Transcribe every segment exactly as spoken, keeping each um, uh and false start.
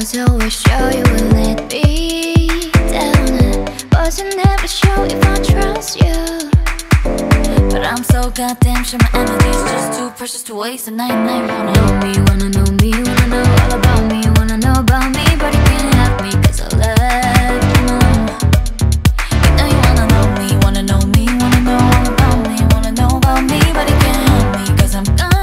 was always sure you would let me down. I wasn't never sure if I trust you, but I'm so goddamn sure my energy's just too precious to waste. And I, and I wanna know me, wanna know me, wanna know all about me, wanna know about me, but you can't have me cause I left you alone. You know you wanna know me, wanna know me, wanna know all about me, wanna know about me, but you can't have me cause I'm gone.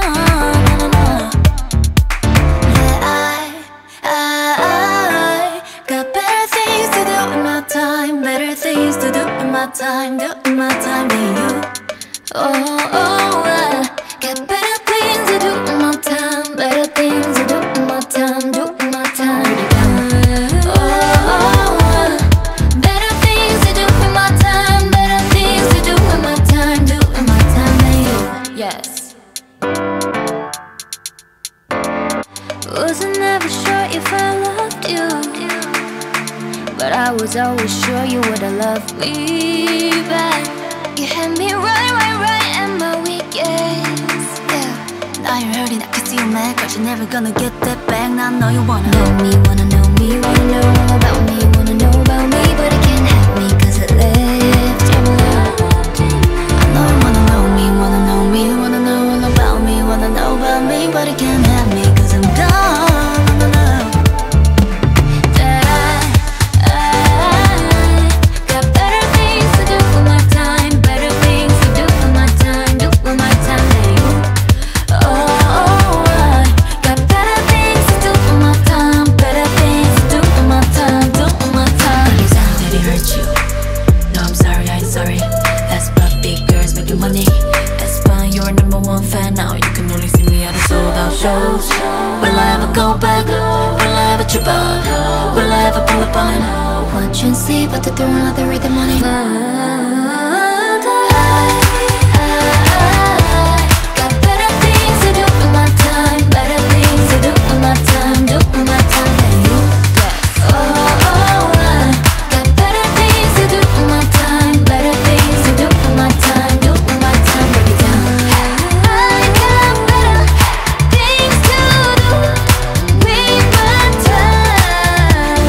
Better things to do in my time, do in my time than you. Oh, oh, I got better things to do in my time, better things to do in my time, do in my time. Oh, oh, I better things to do in my time, better things to do in my time, do in my time than you. Yes. Wasn't ever sure if I loved you, but I was always sure you would've loved me back. You had me right, right, right at my weakest, yeah. Now you're hurting, I can see you mad, cause you're never gonna get that back. Now I know you wanna know me, wanna know me, wanna know all about me, wanna know about me, but it can't have me cause it left you alone. I know you wanna know me, wanna know me, wanna know all about me, wanna know about me, but it can't have me cause I'm gone. Shows. Will I ever go back? Will I ever trip up? Will I ever pull up on? Watch and see, but the throne of the rhythm money. Got better things to do with my time, better things to do with my time, do with my time than you. Oh, oh, I got better things to do with my time, better things to do with my time, do with my time. Break it down. I got better things to do with my time.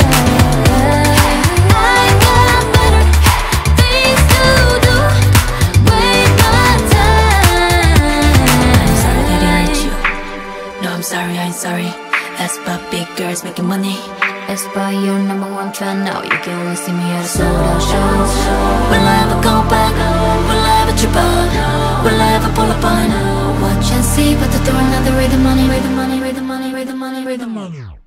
I got better things to do with my time. I'm sorry that I hurt you. No, I'm sorry, I ain't sorry. That's about big girls making money. That's why you're number one fan now. You can only see me at a sold out shows. Will I ever go back? Will I ever trip up? Will I ever pull up on? Watch and see, but the throne of the rhythm money, rhythm money, rhythm money, rhythm money, rhythm money.